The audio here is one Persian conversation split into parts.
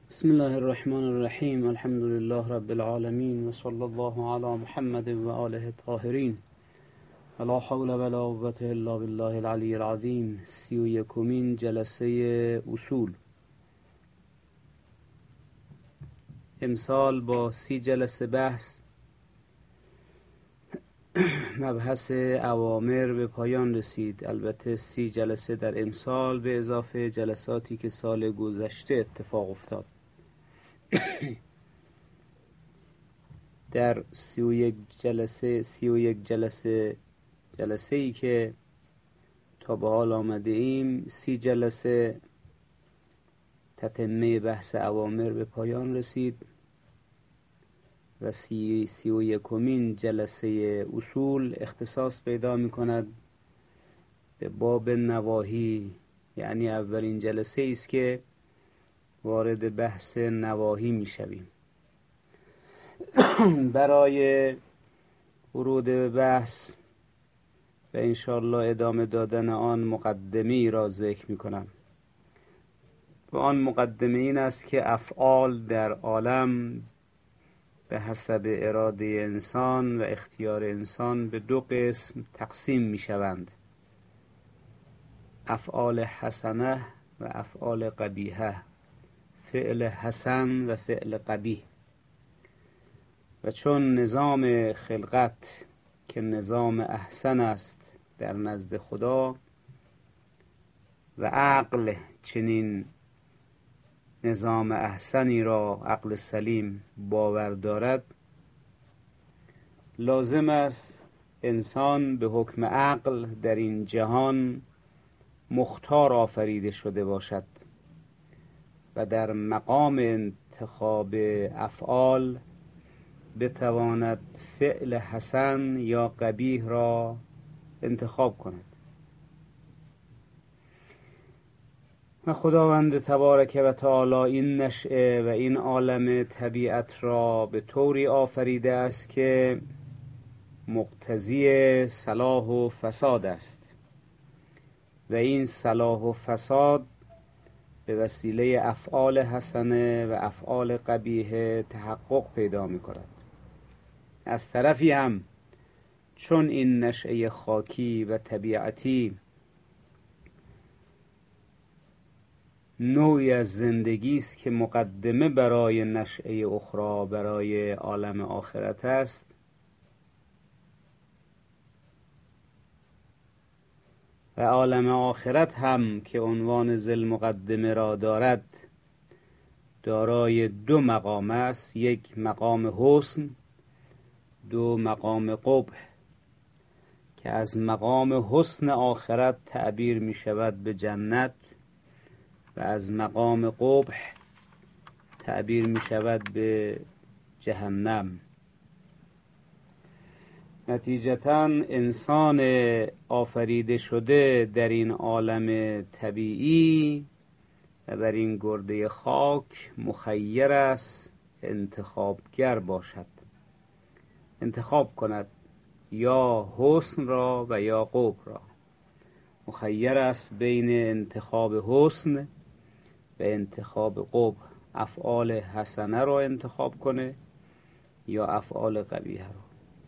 بسم الله الرحمن الرحیم. الحمد لله رب العالمین و صلی الله علی محمد و آله الطاهرین. لا حول ولا قوة الا بالله العلی العظیم. 31مین جلسه اصول. امسال با 30 جلسه بحث مبحث اوامر به پایان رسید. البته 30 جلسه در امسال به اضافه جلساتی که سال گذشته اتفاق افتاد. در 31 جلسه ای که تا به حال آمده ایم، 30 جلسه تتمه بحث اوامر به پایان رسید و 31مین جلسه اصول اختصاص پیدا می کند به باب نواهی، یعنی اولین جلسه است که وارد بحث نواهی می شویم. برای ورود به بحث و انشاءالله ادامه دادن آن مقدمه‌ای را ذکر می کنم و آن مقدمه این است که افعال در عالم به حسب اراده انسان و اختیار انسان به 2 قسم تقسیم می شوند: افعال حسنه و افعال قبیحه، فعل حسن و فعل قبیح. و چون نظام خلقت که نظام احسن است در نزد خدا و عقل چنین نظام احسنی را، عقل سلیم، باور دارد، لازم است انسان به حکم عقل در این جهان مختار آفریده شده باشد و در مقام انتخاب افعال بتواند فعل حسن یا قبیح را انتخاب کند. و خداوند تبارک و تعالی این نشأه و این عالم طبیعت را به طوری آفریده است که مقتضی صلاح و فساد است و این صلاح و فساد به وسیله افعال حسنه و افعال قبیحه تحقق پیدا می کند. از طرفی هم چون این نشأه خاکی و طبیعتی نوعی از زندگی است که مقدمه برای نشأه اخرى، برای عالم آخرت است، و عالم آخرت هم که عنوان ذی المقدمه را دارد دارای 2 مقام است: 1 مقام حسن، 2 مقام قبح، که از مقام حسن آخرت تعبیر می شود به جنت و از مقام قبح تعبیر می شود به جهنم. نتیجتاً انسان آفریده شده در این عالم طبیعی و بر این گرده خاک مخیر است انتخابگر باشد، انتخاب کند یا حسن را و یا قبح را. مخیر است بین انتخاب حسن و انتخاب قبح، افعال حسنه را انتخاب کنه یا افعال قبیحه را.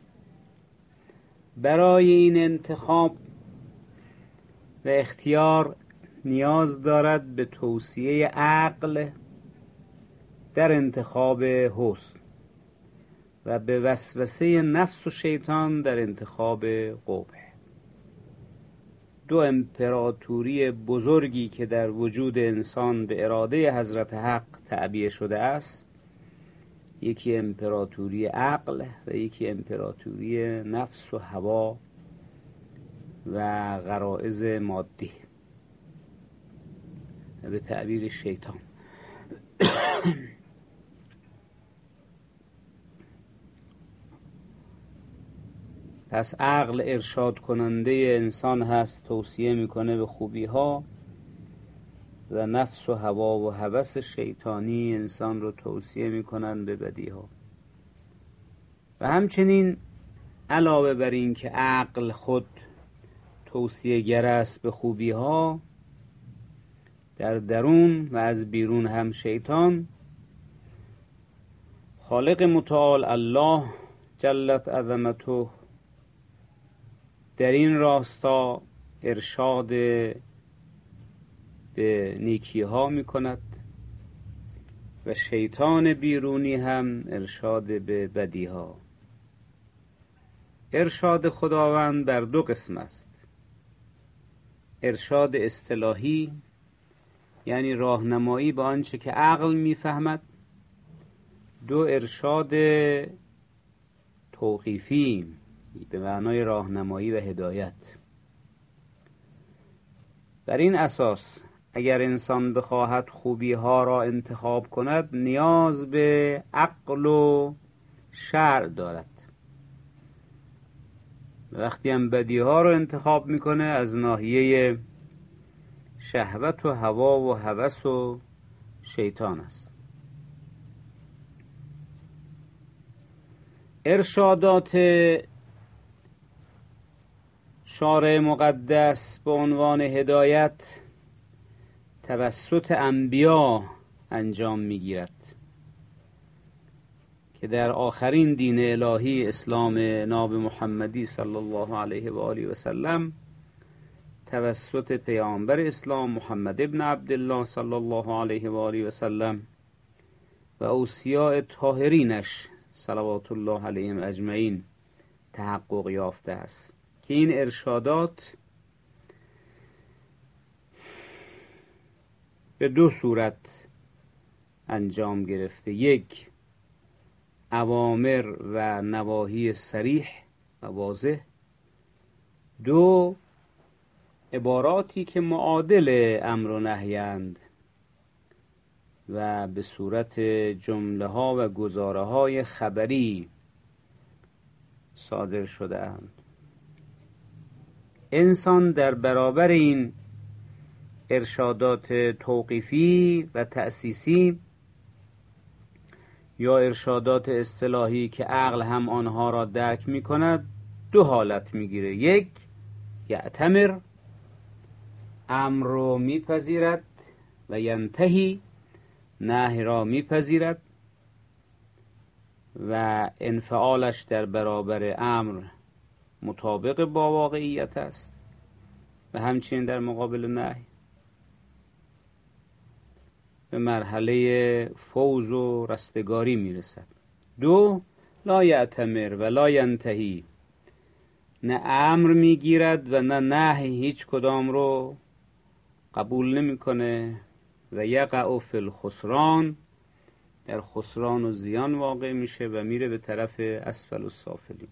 برای این انتخاب و اختیار نیاز دارد به توصیه عقل در انتخاب حسن و به وسوسه نفس و شیطان در انتخاب قبح. 2 امپراتوری بزرگی که در وجود انسان به اراده حضرت حق تعبیه شده است، یکی امپراتوری عقل و یکی امپراتوری نفس و هوا و غرایز مادی و به تعبیر شیطان. پس عقل ارشاد کننده انسان هست، توصیه میکنه به خوبی ها، و نفس و هوا و هوس شیطانی انسان رو توصیه میکنن به بدی ها. و همچنین علاوه بر این که عقل خود توصیه گر است به خوبی ها، در درون و از بیرون هم شیطان خالق متعال الله جلت عظمته در این راستا ارشاد به نیکی ها می کند و شیطان بیرونی هم ارشاد به بدی ها. ارشاد خداوند بر دو قسم است: ارشاد اصطلاحی، یعنی راهنمایی به آنچه که عقل میفهمد. دو، ارشاد توقیفی به معنای راهنمایی و هدایت. بر این اساس اگر انسان بخواهد خوبی ها را انتخاب کند نیاز به عقل و شرع دارد. وقتی هم بدی ها رو انتخاب میکنه از ناحیه شهوت و هوا و هوس و شیطان است. ارشادات شارع مقدس به عنوان هدایت توسط انبیا انجام میگیرد که در آخرین دین الهی اسلام ناب محمدی صلی الله علیه و آله و سلم توسط پیامبر اسلام محمد ابن عبدالله صلی الله علیه و آله و سلم و اوصیاء طاهرینش صلوات الله علیهم اجمعین تحقق یافته است که این ارشادات به دو صورت انجام گرفته: یک، اوامر و نواهی صریح و واضح; دو، عباراتی که معادل امر و نهی‌اند و به صورت جمله ها و گزاره های خبری صادر شده اند. انسان در برابر این ارشادات توقیفی و تأسیسی یا ارشادات اصطلاحی که عقل هم آنها را درک می کند دو حالت می گیره: یک، یعتمر، امر را می پذیرد، و ینتهی، نهی را می پذیرد و انفعالش در برابر امر مطابق با واقعیت است و همچنین در مقابل نهی به مرحله فوز و رستگاری میرسد. دو، لا یعتمر و لا ینتهی، نه امر میگیرد و نه نهی، هیچ کدام رو قبول نمیکنه و یقع فی الخسران، در خسران و زیان واقع میشه و میره به طرف اسفل السافلین.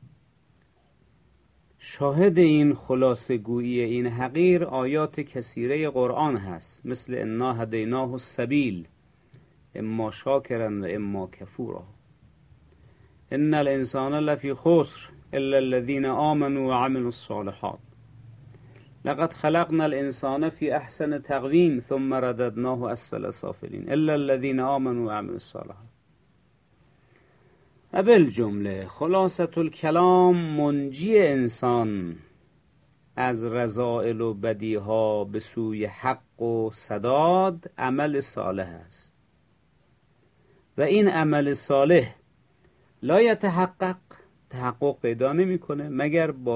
شاهد این خلاصه گویی این حقیر آیات کثیره قرآن هست، مثل انا هدیناه السبیل اما شاکرا و اما کفورا، ان الانسان لفی خسر الا الذین آمنوا وعملوا الصالحات، لقد خلقنا الانسان فی احسن تقویم ثم رددناه اسفل سافلین الا الذین آمنوا وعملوا الصالحات. بالجمله خلاصة الکلام، منجی انسان از رذائل و بدیها به سوی حق و سداد عمل صالح است و این عمل صالح لا یتحقق، تحقق پیدا نمیکنه مگر با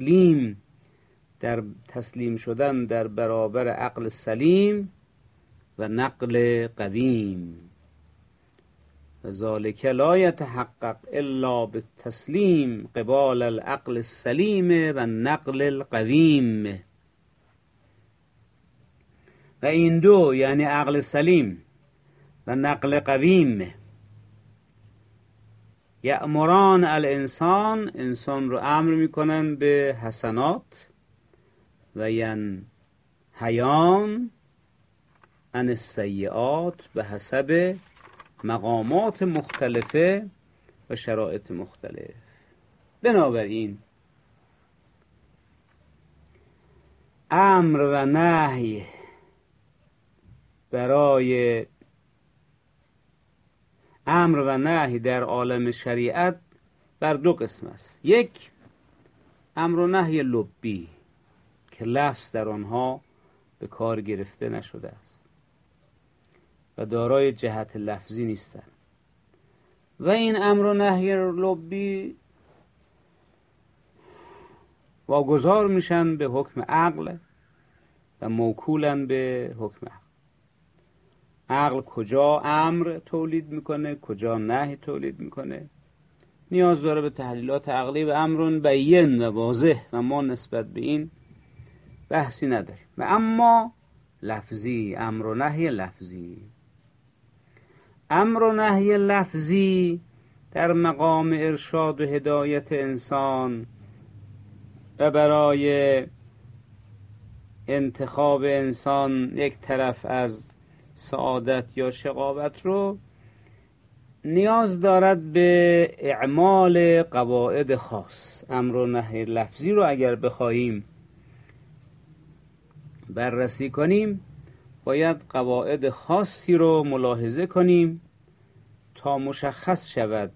تسلیم شدن در برابر عقل سلیم و نقل قویم. و ذالک لا یتحقق الا بالتسلیم قبال العقل السلیم و نقل القویم. و این دو یعنی عقل سلیم و نقل قویم یأمران الانسان، انسان رو امر میکنن به حسنات و ینهیان عن السیئات به حسب مقامات مختلفه و شرایط مختلف. بنابراین امر و نهی در عالم شریعت بر دو قسم است: یک، امر و نهی لبی که لفظ در آنها به کار گرفته نشده است و دارای جهت لفظی نیستند، و این امر و نهی لبی واگذار میشن به حکم عقل و موکولن به حکم عقل. عقل کجا امر تولید میکنه، کجا نهی تولید میکنه، نیاز داره به تحلیلات عقلی و امر بین و واضح و ما نسبت به این بحثی نداریم. و اما لفظی، امر و نهی لفظی، امر و نهی لفظی در مقام ارشاد و هدایت انسان و برای انتخاب انسان یک طرف از سعادت یا شقاوت رو نیاز دارد به اعمال قواعد خاص. امر و نهی لفظی رو اگر بخواهیم بررسی کنیم باید قواعد خاصی رو ملاحظه کنیم تا مشخص شود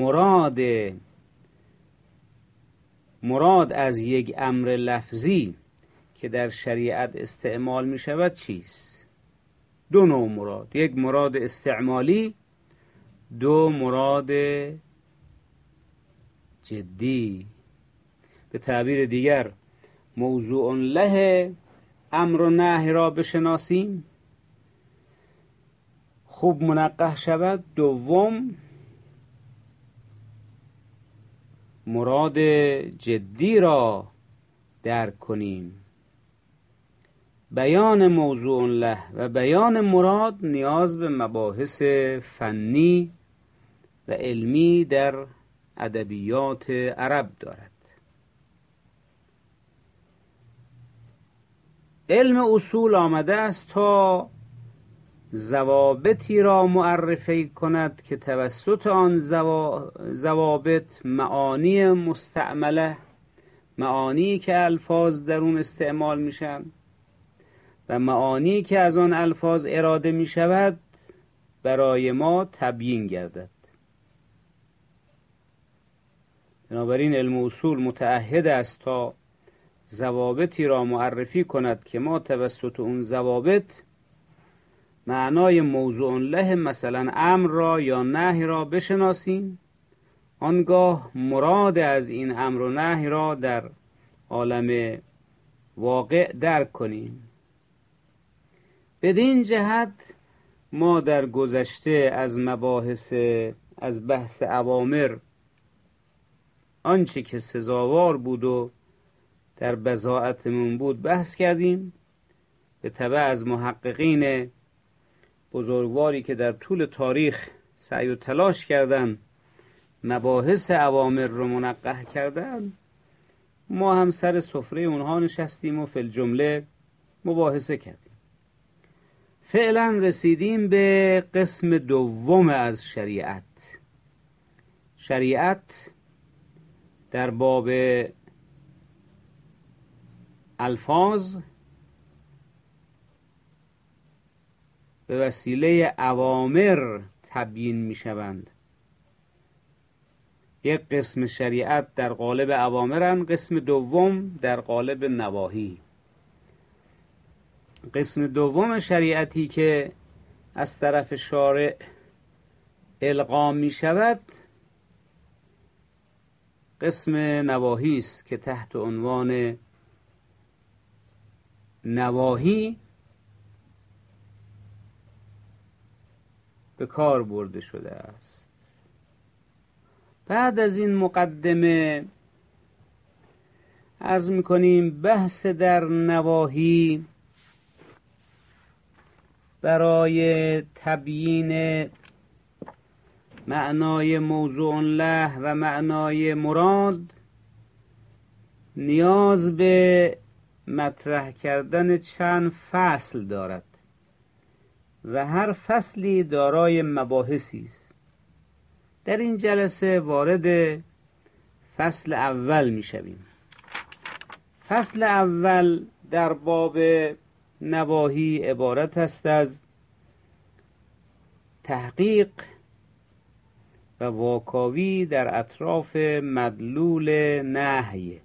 مراد از یک امر لفظی که در شریعت استعمال می شود چیست. دو نوع مراد، یک مراد استعمالی، دو مراد جدی. به تعبیر دیگر موضوع له امر و نهی را بشناسیم، خوب منقح شود. دوم مراد جدی را درک کنیم. بیان موضوع له و بیان مراد نیاز به مباحث فنی و علمی در ادبیات عرب دارد. علم اصول آمده است تا ضوابطی را معرفی کند که توسط آن ضوابط معانی مستعمله، معانی که الفاظ در اون استعمال میشن و معانی که از آن الفاظ اراده می شود برای ما تبیین گردد. بنابراین علم اصول متعهد است تا ضوابطی را معرفی کند که ما توسط اون ضوابط معنای موضوع له مثلا امر را یا نهی را بشناسیم، آنگاه مراد از این امر و نهی را در عالم واقع درک کنیم. بدین جهت ما در گذشته از بحث اوامر آنچه که سزاوار بود و در بضاعتمون بود بحث کردیم. به تبع از محققین بزرگواری که در طول تاریخ سعی و تلاش کردن مباحث اوامر رو منقح کردن، ما هم سر سفره اونها نشستیم و فی الجمله مباحثه کردیم. فعلا رسیدیم به قسم دوم از شریعت. شریعت در باب الفاظ به وسیله اوامر تبیین می شوند. یک قسم شریعت در قالب اوامرند، قسم دوم در قالب نواهی. قسم دوم شریعتی که از طرف شارع القا می شود قسم نواهی است که تحت عنوان نواهی به کار برده شده است. بعد از این مقدمه عرض می‌کنیم بحث در نواهی برای تبیین معنای موضوع له و معنای مراد نیاز به مطرح کردن چند فصل دارد و هر فصلی دارای مباحثی است. در این جلسه وارد فصل اول می‌شویم. فصل اول در باب نواهی عبارت است از تحقیق و واکاوی در اطراف مدلول نهی.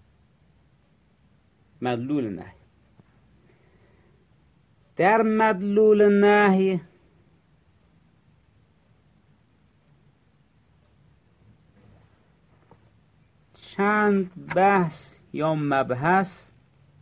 در مدلول نهی چند بحث یا مبحث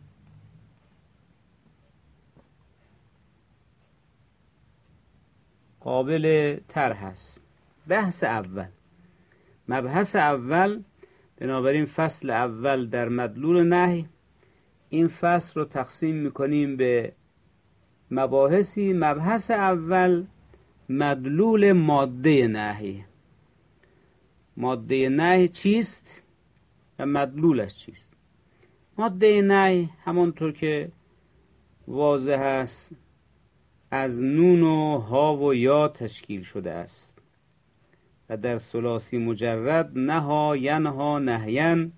قابل طرح است. بحث اول، مبحث اول، بنابراین فصل اول در مدلول نهی. این فصل رو تقسیم میکنیم به مباحثی. مبحث اول مدلول ماده نهی. ماده نهی چیست و مدلولش چیست؟ ماده نهی همانطور که واضح است از نون و ها و یا تشکیل شده است و در ثلاثی مجرد نها ینها نهین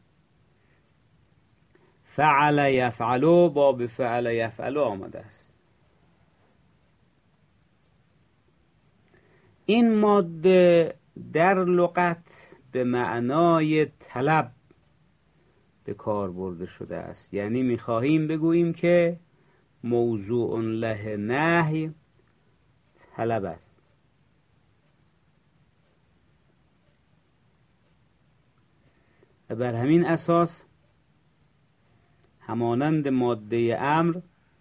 فعل یفعلو باب فعل یفعلو آمده است. این ماده در لغت به معنای طلب به کار برده شده است، یعنی می‌خواهیم بگوییم که موضوع له نهی طلب است. و بر همین اساس همانند ماده امر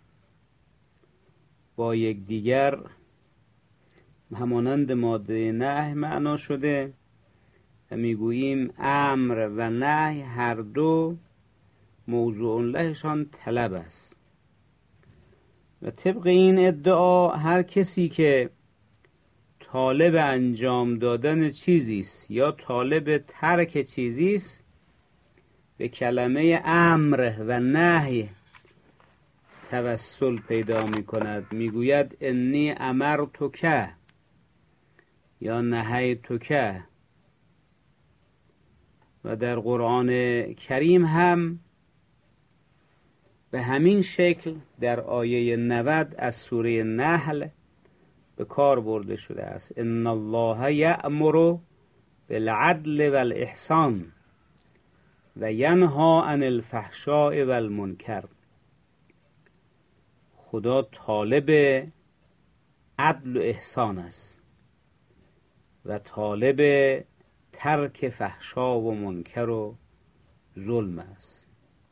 با یکدیگر همانند ماده نهی معنا شده و میگوییم امر و نهی هر دو موضوع لهشان طلب است. و طبق این ادعا هر کسی که طالب انجام دادن چیزی است یا طالب ترک چیزی است به کلمه امر و نهی توسل پیدا می کند. می گوید انی امرتک یا نهیتک. و در قرآن کریم هم به همین شکل در آیه 90 از سوره نحل به کار برده شده است. ان الله یأمر بالعدل والاحسان و ینها عن الفحشاء والمنکر. خدا طالب عدل و احسان است و طالب ترک فحشا و منکر و ظلم است.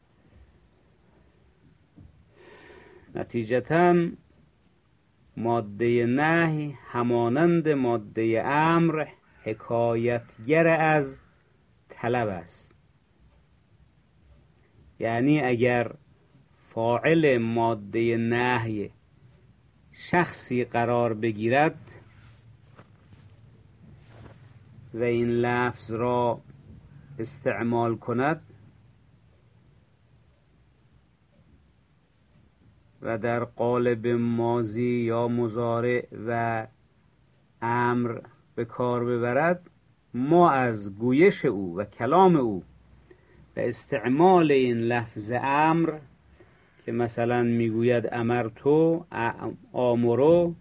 نتیجتاً ماده نهی همانند ماده امر حکایتگر از طلب است. یعنی اگر فاعل ماده نهی شخصی قرار بگیرد و این لفظ را استعمال کند و در قالب ماضی یا مضارع و امر به کار ببرد، ما از گویش او و کلام او و استعمال این لفظ امر که مثلا میگوید امرتو آمرو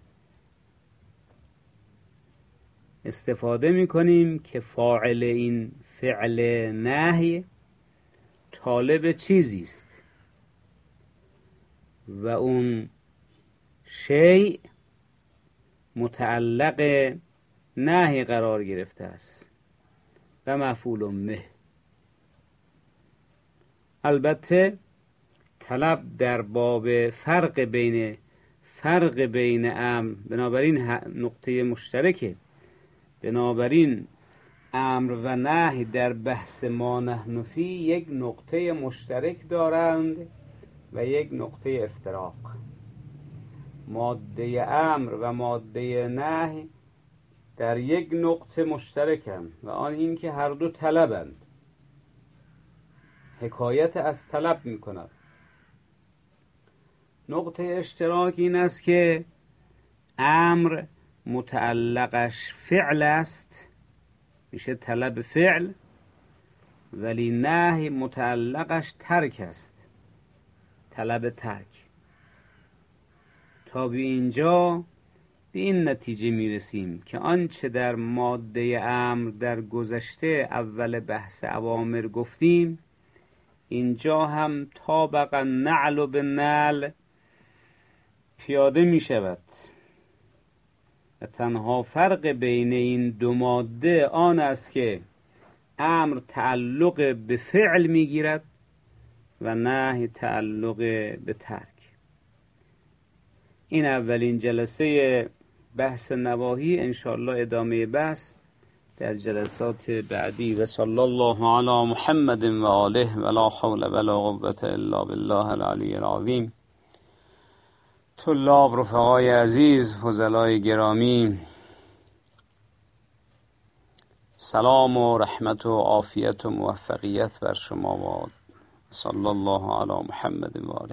استفاده میکنیم که فاعل این فعل نهی طالب چیزی است و اون شیء متعلق نهی قرار گرفته است و مفعول به. البته طلب در باب فرق بین امر، بنابراین نقطه مشترکه. بنابراین امر و نهی در بحث ما نحن فی یک نقطه مشترک دارند و یک نقطه افتراق. ماده امر و ماده نهی در یک نقطه مشترکند و آن این که هر دو طلبند، حکایت از طلب می کند. نقطه اشتراک این است که امر متعلقش فعل است، میشه طلب فعل، ولی نهی متعلقش ترک است، طلب ترک. تا به اینجا به این نتیجه میرسیم که آنچه در ماده امر در گذشته اول بحث اوامر گفتیم، اینجا هم طابق النعل بالنعل پیاده می شود و تنها فرق بین این دو ماده آن است که امر تعلق به فعل میگیرد و نهی تعلق به ترک. این اولین جلسه بحث نواهی، انشاءالله ادامه بحث در جلسات بعدی. و صلی الله علی محمد و آله و لا حول ولا قوة الا بالله العلی العظیم. طلاب، رفقای عزیز، فضلای گرامی، سلام و رحمت و عافیت و موفقیت بر شما و صلی الله علی محمد و آله.